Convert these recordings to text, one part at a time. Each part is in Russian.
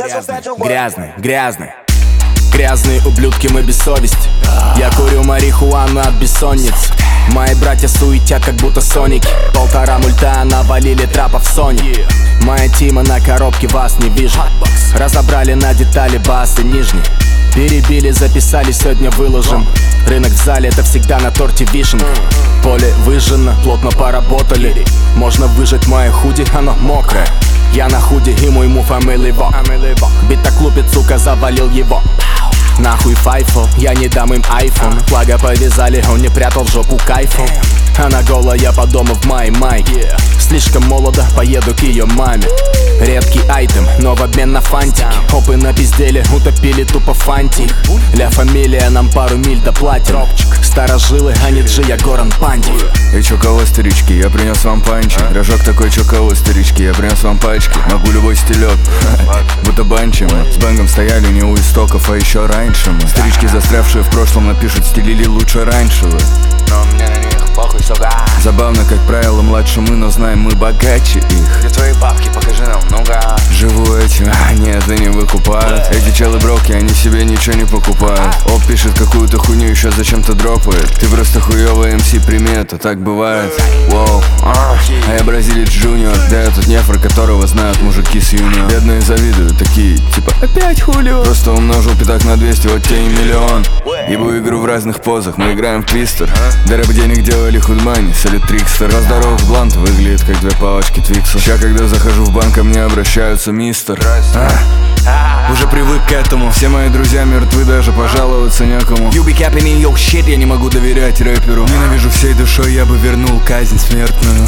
Грязный, грязный. Грязные ублюдки, мы без совести. Я курю марихуану от бессонниц. Мои братья суетят, как будто соники. 1,5 мульта навалили трапов в Sony. Моя тима на коробке, вас не вижу. Разобрали на детали басы нижние. Перебили, записали, сегодня выложим. Рынок в зале, это всегда на торте вишенка. Поле выжжено, плотно поработали. Можно выжать мое худи, оно мокрое. Я на худи и мой мув его. Бит так лупит, сука, завалил его. Нахуй файфо, я не дам им айфон. Флага повязали, он не прятал в жопу кайфом. Она голая по дому в моей майке. Слишком молодо, поеду к ее маме. Редкий айтем, но в обмен на фантики. Опы напиздели, утопили тупо фанти. Ля фамилия, нам пару миль доплатим. Старожилы, а не Джи, я Горан Панди. И чё кого, старички, я принес вам панчи. Рожок такой, чё кого, старички, я принес вам пачки. Могу любой стилек, будто банчи мы. С бэнгом стояли не у истоков, а еще раньше мы. Старички, застрявшие в прошлом, напишут стилили лучше раньше вы. Но мне на них похуй, сука. Забавно, как правило, младше мы, но знаем мы богаче их. Где твои бабки, покажи нам, ну-ка. Живу этим, нет, и не выкупают. Эти челы броки, они себе ничего не покупают. Оп пишет какую-то хуйню, еще зачем-то дропает. Ты просто хуёвый МС, примета, так бывает. Воу, а я бразилец Джуниор. Да я тут нефр, которого знают мужики с юниор. Бедные завидуют, такие, типа, опять хулио. Просто умножил пятак на 200, вот тебе и миллион. Ебу игру в разных позах, мы играем в твистер. Дороб денег делали худмани, салют трикстер. Два здоровых бланта выглядит как 2 палочки твикса. Ща, когда захожу в банк, ко мне обращаются мистер. Уже привык к этому. Все мои друзья мертвы, даже пожаловаться некому. You be capping in your shit, я не могу доверять рэперу. Ненавижу всей душой, я бы вернул казнь смертную.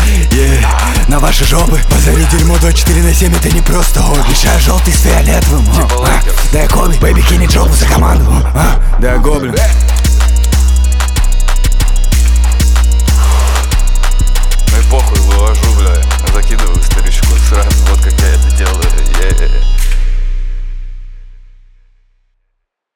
На ваши жопы позови дерьмо 24/7, это не просто хобби. Мешаю желтый с фиолетовым. Да я Коби, бэйби кинет жопу за команду. Да я гоблин.